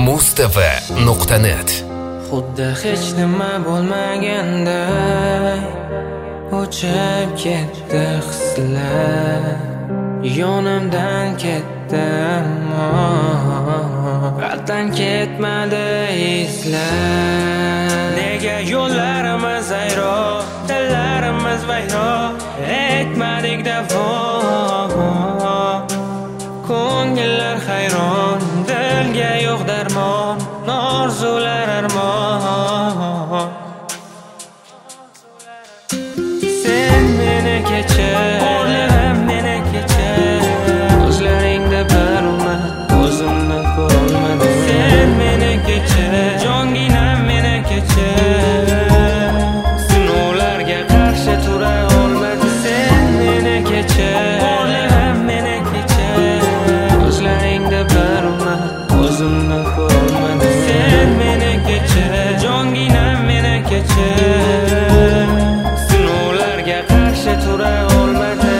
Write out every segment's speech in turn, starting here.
Mustafa.net Xuddi hech nima bo'lmaganday o'chib ketdi hislar, yonimdan ketdi ammo qalbdan ketmadi izlar. Nega yo'llarimiz ayro, dillarimiz vayron, aytmadik davo. Ko'ngillar hayron, dilga yo'q darmon, orzular armon. Sen meni kechir, o'g'lim meni kechir, ko'zlaringda bir umr o'zimni ko'rolmadim. Sen meni kechir, jonginam meni kechir, sinovlarga qarshi tura olmadim. Sen meni kechir, o'g'lim meni kechir, ko'zlaringda bir umr o'zimni ko'rolmadim. Sen meni kechir, jonginam meni kechir, sinovlarga qarshi tura olmadim.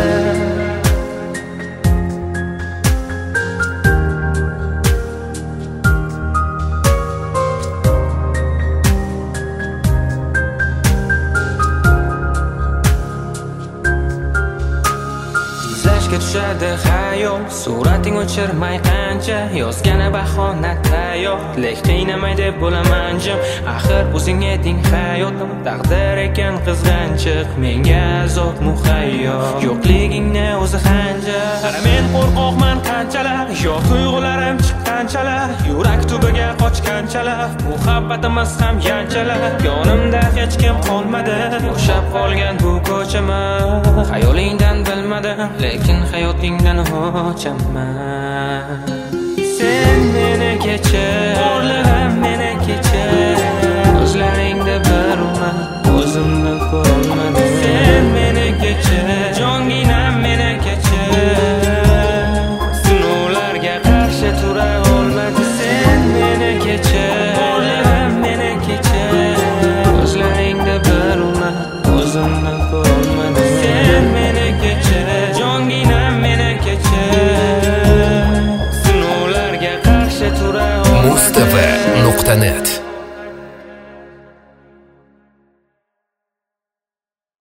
Izlashga tushadi xayol, surating o'chirmay qancha, yozgani bahona tayyor, lek qiynamay deb bo'laman jim. Axir o'zing eding hayotim, taqdir ekan qizg'anchiq, menga azob muhayyo, yo'qligingni o'zi xanjar. Qara men qo'rqoqman qanchalar, yo'q tuyg'ularim chiqqanchalar, yurak tubiga qochganchalar, muhabbatimiz ham yanchalar. Yonimda hech kim qolmadi, bo'shab qolgan bu ko'chama, xayolingdan bilmadim, lekin hayotingdan hochaman. Sen meni kechir, o'g'lim meni kechir, ko'zlaringda bir umr o'zimni ko'rolmadim. Sen meni kechir, jonginam meni kechir, sinovlarga qarshi tura olmadim. Sen meni kechir, o'g'lim meni kechir, ko'zlaringda bir umr o'zimni ko'rolmadim. Sen meni kechir, jonginam meni kechir, sinovlarga qarshi tura olmadim. Mustafa.net